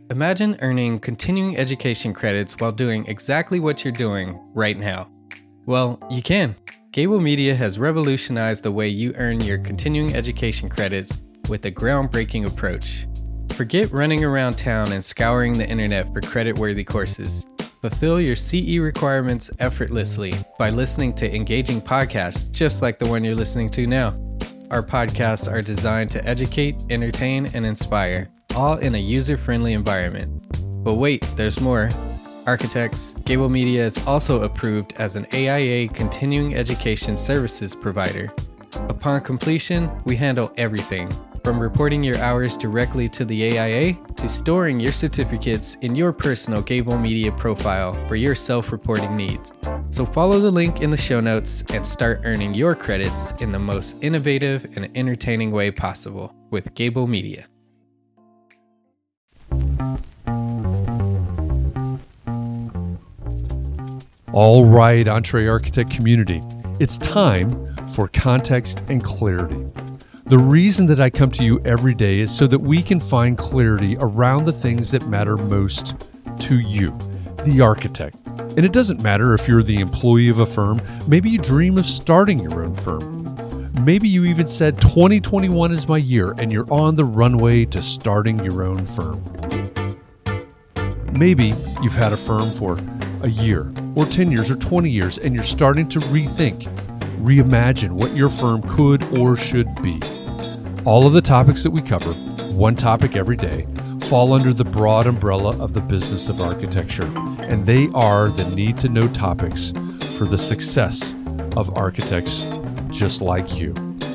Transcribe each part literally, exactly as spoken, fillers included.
Imagine earning continuing education credits while doing exactly what you're doing right now. Well, you can. Gable Media has revolutionized the way you earn your continuing education credits with a groundbreaking approach. Forget running around town and scouring the internet for credit-worthy courses. Fulfill your C E requirements effortlessly by listening to engaging podcasts just like the one you're listening to now. Our podcasts are designed to educate, entertain, and inspire, all in a user-friendly environment. But wait, there's more. Architects, Gable Media is also approved as an A I A continuing education services provider. Upon completion, we handle everything, from reporting your hours directly to the A I A to storing your certificates in your personal Gable Media profile for your self-reporting needs. So follow the link in the show notes and start earning your credits in the most innovative and entertaining way possible with Gable Media. All right, EntreArchitect community, it's time for context and clarity. The reason that I come to you every day is so that we can find clarity around the things that matter most to you, the architect. And it doesn't matter if you're the employee of a firm. Maybe you dream of starting your own firm. Maybe you even said twenty twenty-one is my year and you're on the runway to starting your own firm. Maybe you've had a firm for a year or ten years or twenty years and you're starting to rethink, reimagine what your firm could or should be. All of the topics that we cover, one topic every day, fall under the broad umbrella of the business of architecture, and they are the need-to-know topics for the success of architects just like you.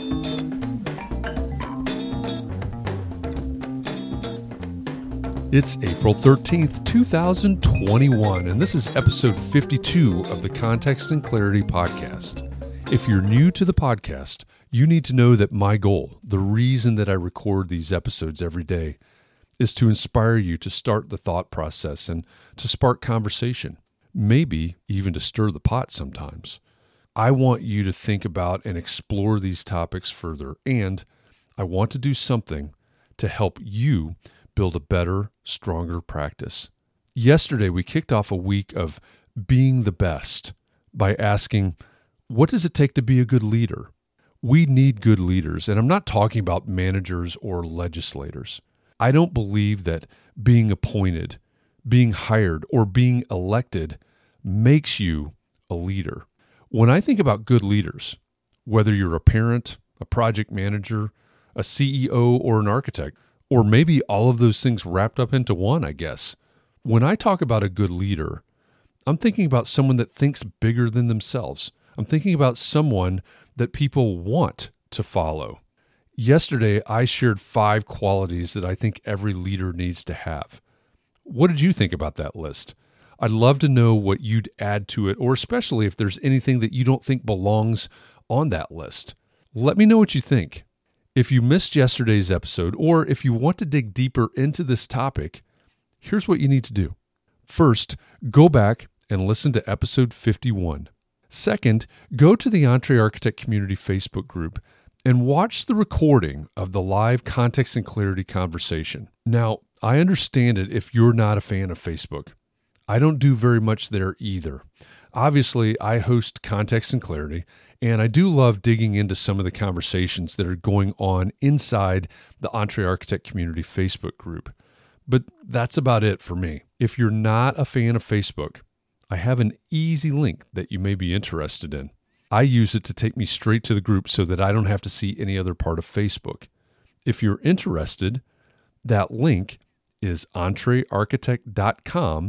It's April thirteenth, two thousand twenty-one, and this is episode fifty-two of the Context and Clarity podcast. If you're new to the podcast, you need to know that my goal, the reason that I record these episodes every day, is to inspire you to start the thought process and to spark conversation, maybe even to stir the pot sometimes. I want you to think about and explore these topics further, and I want to do something to help you build a better, stronger practice. Yesterday, we kicked off a week of being the best by asking, what does it take to be a good leader? We need good leaders, and I'm not talking about managers or legislators. I don't believe that being appointed, being hired, or being elected makes you a leader. When I think about good leaders, whether you're a parent, a project manager, a C E O, or an architect, or maybe all of those things wrapped up into one, I guess. When I talk about a good leader, I'm thinking about someone that thinks bigger than themselves. I'm thinking about someone that people want to follow. Yesterday, I shared five qualities that I think every leader needs to have. What did you think about that list? I'd love to know what you'd add to it, or especially if there's anything that you don't think belongs on that list. Let me know what you think. If you missed yesterday's episode, or if you want to dig deeper into this topic, here's what you need to do. First, go back and listen to episode fifty-one. Second, go to the EntreArchitect Community Facebook group and watch the recording of the live Context and Clarity conversation. Now, I understand it if you're not a fan of Facebook. I don't do very much there either. Obviously, I host Context and Clarity, and I do love digging into some of the conversations that are going on inside the EntreArchitect Community Facebook group. But that's about it for me. If you're not a fan of Facebook, I have an easy link that you may be interested in. I use it to take me straight to the group so that I don't have to see any other part of Facebook. If you're interested, that link is entrearchitect.com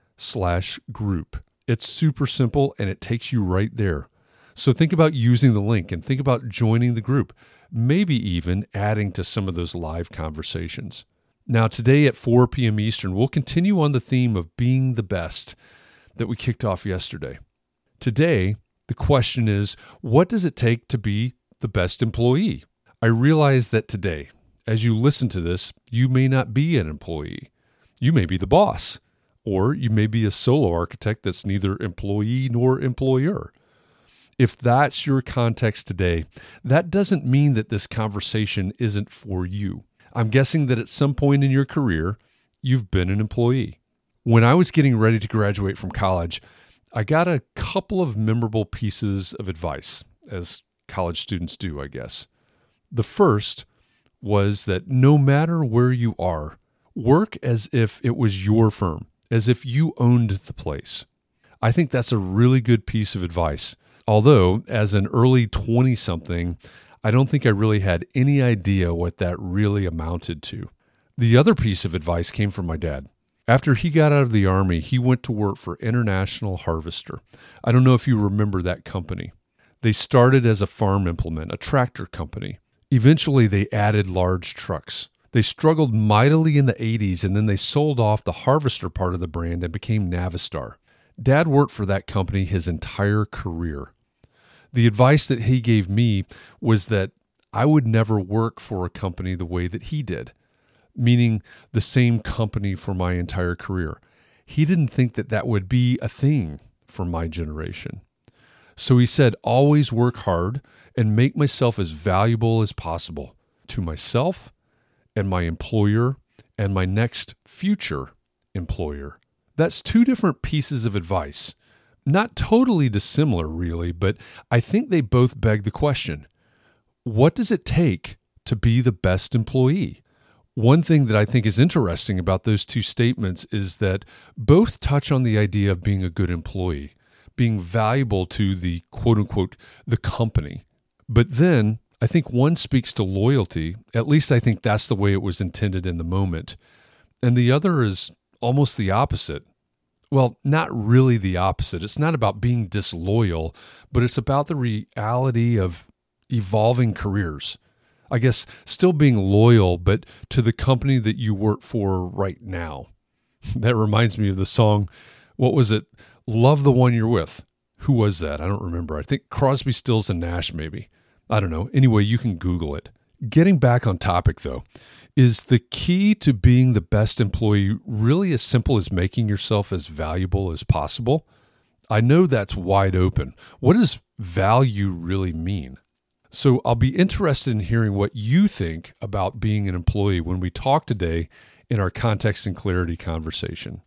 slash group. It's super simple and it takes you right there. So think about using the link and think about joining the group, maybe even adding to some of those live conversations. Now, today at four p.m. Eastern, we'll continue on the theme of being the best that we kicked off yesterday. Today, the question is, what does it take to be the best employee? I realize that today, as you listen to this, you may not be an employee. You may be the boss, or you may be a solo architect that's neither employee nor employer. If that's your context today, that doesn't mean that this conversation isn't for you. I'm guessing that at some point in your career, you've been an employee. When I was getting ready to graduate from college, I got a couple of memorable pieces of advice, as college students do, I guess. The first was that no matter where you are, work as if it was your firm, as if you owned the place. I think that's a really good piece of advice. Although, as an early twenty-something, I don't think I really had any idea what that really amounted to. The other piece of advice came from my dad. After he got out of the Army, he went to work for International Harvester. I don't know if you remember that company. They started as a farm implement, a tractor company. Eventually, they added large trucks. They struggled mightily in the eighties, and then they sold off the Harvester part of the brand and became Navistar. Dad worked for that company his entire career. The advice that he gave me was that I would never work for a company the way that he did, meaning the same company for my entire career. He didn't think that that would be a thing for my generation. So he said, always work hard and make myself as valuable as possible to myself and my employer and my next future employer. That's two different pieces of advice. Not totally dissimilar, really, but I think they both beg the question, what does it take to be the best employee? One thing that I think is interesting about those two statements is that both touch on the idea of being a good employee, being valuable to the quote-unquote, the company. But then I think one speaks to loyalty, at least I think that's the way it was intended in the moment, and the other is almost the opposite. Well, not really the opposite. It's not about being disloyal, but it's about the reality of evolving careers. I guess still being loyal, but to the company that you work for right now. That reminds me of the song, what was it? Love the One You're With. Who was that? I don't remember. I think Crosby, Stills, and Nash, maybe. I don't know. Anyway, you can Google it. Getting back on topic, though, is the key to being the best employee really as simple as making yourself as valuable as possible? I know that's wide open. What does value really mean? So I'll be interested in hearing what you think about being an employee when we talk today in our Context and Clarity conversation.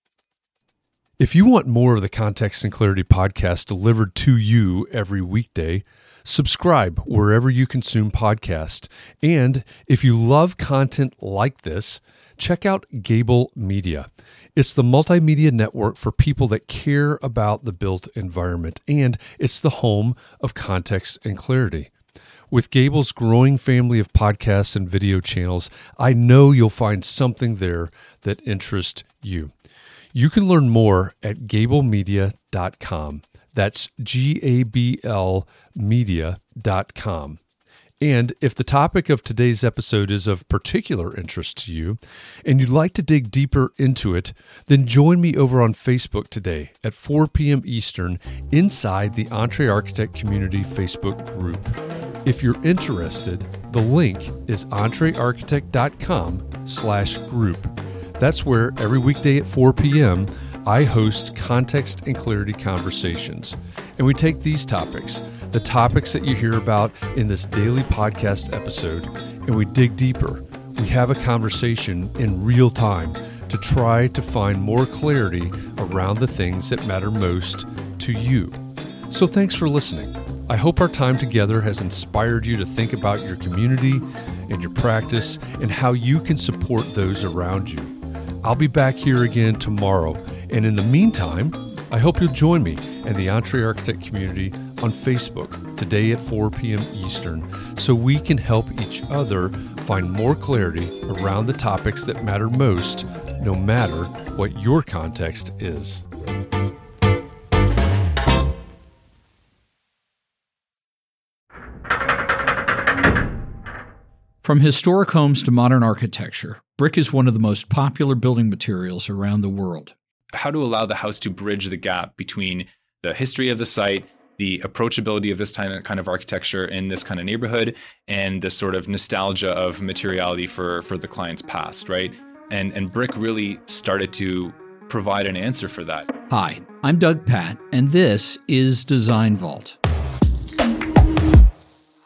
If you want more of the Context and Clarity podcast delivered to you every weekday, subscribe wherever you consume podcasts. And if you love content like this, check out Gable Media. It's the multimedia network for people that care about the built environment, and it's the home of Context and Clarity. With Gable's growing family of podcasts and video channels, I know you'll find something there that interests you. You can learn more at gable media dot com. That's G A B L media dot com. And if the topic of today's episode is of particular interest to you, and you'd like to dig deeper into it, then join me over on Facebook today at four p.m. Eastern inside the EntreArchitect Community Facebook group. If you're interested, the link is entrearchitect.com slash group. That's where every weekday at four p.m., I host Context and Clarity conversations. And we take these topics, the topics that you hear about in this daily podcast episode, and we dig deeper. We have a conversation in real time to try to find more clarity around the things that matter most to you. So thanks for listening. I hope our time together has inspired you to think about your community and your practice and how you can support those around you. I'll be back here again tomorrow. And in the meantime, I hope you'll join me and the EntreArchitect community on Facebook today at four p.m. Eastern so we can help each other find more clarity around the topics that matter most, no matter what your context is. From historic homes to modern architecture, brick is one of the most popular building materials around the world. How to allow the house to bridge the gap between the history of the site, the approachability of this kind of architecture in this kind of neighborhood, and the sort of nostalgia of materiality for, for the client's past, right? And, and brick really started to provide an answer for that. Hi, I'm Doug Patt, and this is Design Vault.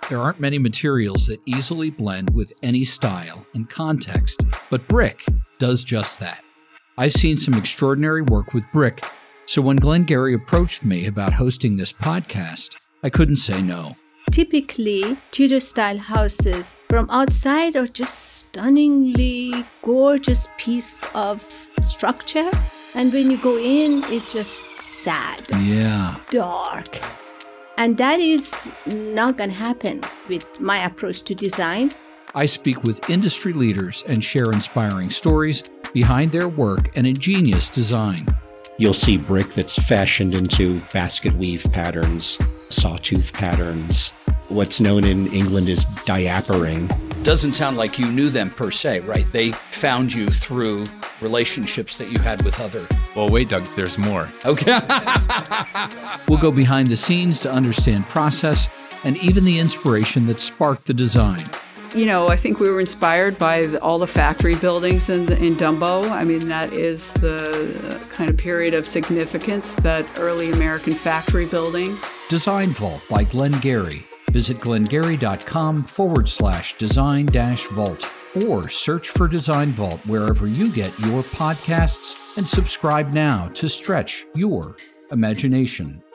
There aren't many materials that easily blend with any style and context, but brick does just that. I've seen some extraordinary work with brick, so when Glengarry approached me about hosting this podcast, I couldn't say no. Typically, Tudor-style houses from outside are just stunningly gorgeous piece of structure, and when you go in, it's just sad, Yeah. dark. And that is not going to happen with my approach to design. I speak with industry leaders and share inspiring stories behind their work and ingenious design. You'll see brick that's fashioned into basket weave patterns, sawtooth patterns. What's known in England as diapering. Doesn't sound like you knew them per se, right? They found you through relationships that you had with other. Well, wait, Doug, there's more. Okay. We'll go behind the scenes to understand process and even the inspiration that sparked the design. You know, I think we were inspired by the, all the factory buildings in, in Dumbo. I mean, that is the kind of period of significance, that early American factory building. Design Vault by Glengarry. Visit glengarry.com forward slash design dash vault or search for Design Vault wherever you get your podcasts and subscribe now to stretch your imagination.